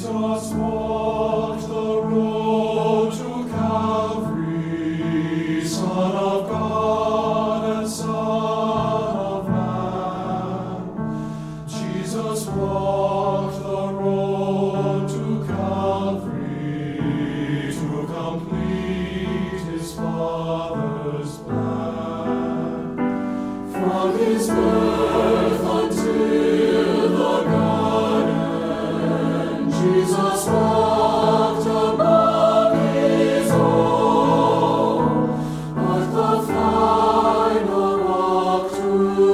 Jesus walked the road to Calvary, Son of God and Son of Man. Jesus walked the road to Calvary to complete his Father's plan. From his birth until the garden, Jesus walked among his own, but the final walk to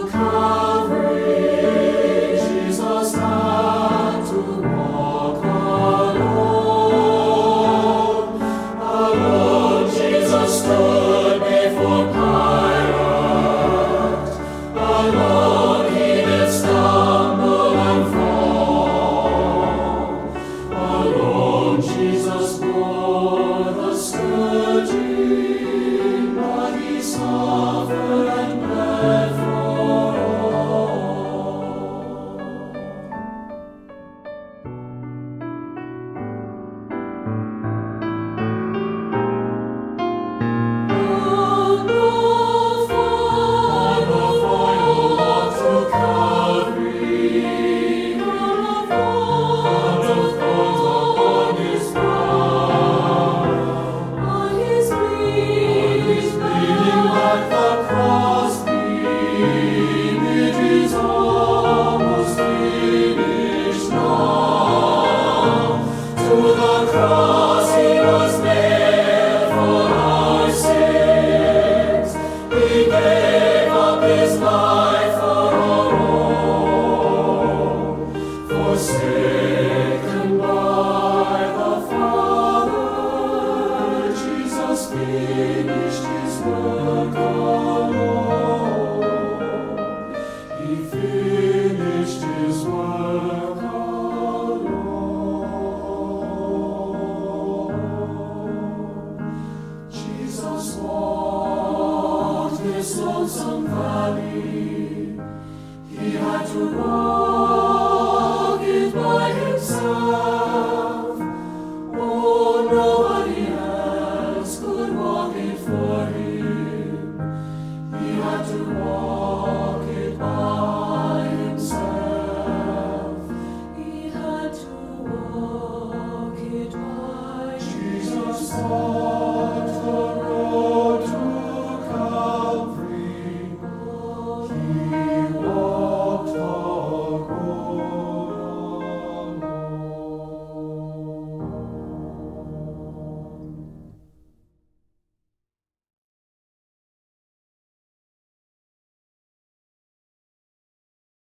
Calvary, Jesus had to walk alone. Alone Jesus stood before Pilate. Alone he did stumble and fall. Alone Jesus bore the scourging, but he suffered and bled for all. On the final walk to Calvary, crown of thorns upon his brow, on his bleeding back the cross beam, it is almost finished now. To the